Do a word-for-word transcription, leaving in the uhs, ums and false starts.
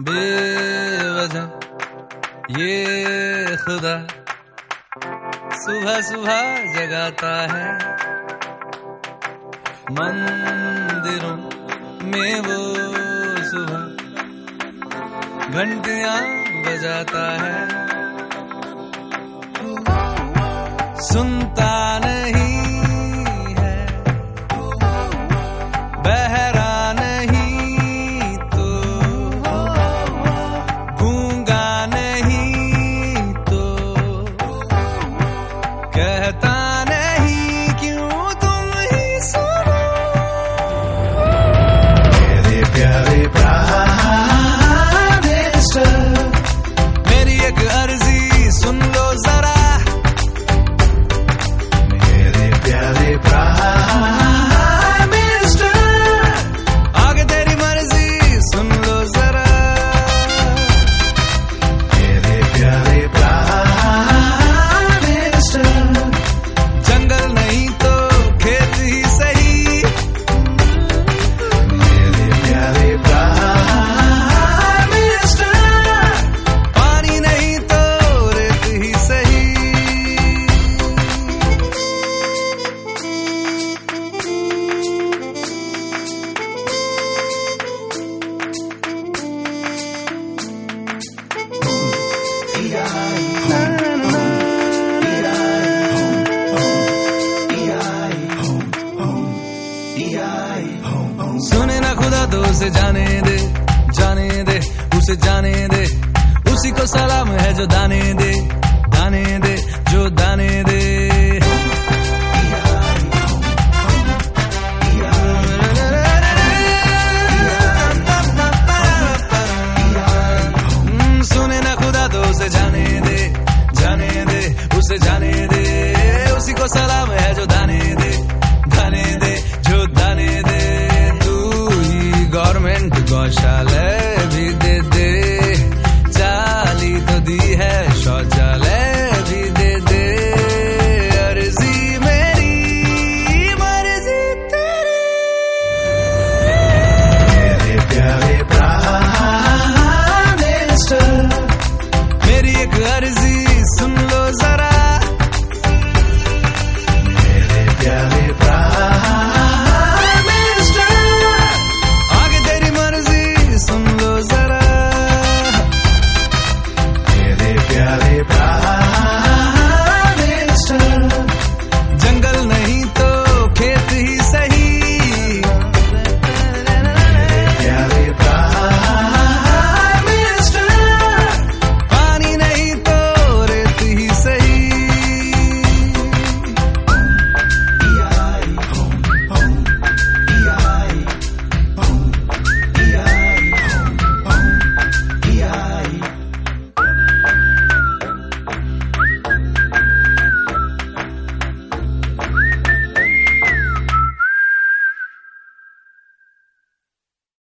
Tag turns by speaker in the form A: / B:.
A: बेवजह ये खुदा सुबह सुबह जगाता है, मंदिरों में वो सुबह घंटियां बजाता है। सुनता नहीं है, बहरा नहीं तो, गूंगा नहीं तो, कहता नहीं क्यों तुम ही सुनो।
B: मेरे प्यारे प्राइम मिनिस्टर,
A: मेरी एक अर्जी सुन लो जरा।
B: मेरे प्यारे प्राइम मिनिस्टर,
A: आगे तेरी मर्जी सुन लो जरा।
B: मेरे प्यारे प्राइम मिनिस्टर,
A: जंगल नहीं तो खेत ही सही,
B: मेरे प्यारे प्राइम मिनिस्टर,
A: पानी नहीं तो रेत ही सही। सुने ना खुदा तो उसे जाने दे, जाने दे, उसे जाने दे। उसी को सलाम है जो दाने दे, दाने दे, जो दाने दे। हम्म, सुने ना खुदा तो उसे जाने दे, जाने दे, उसे जाने दे। उसी को सलाम है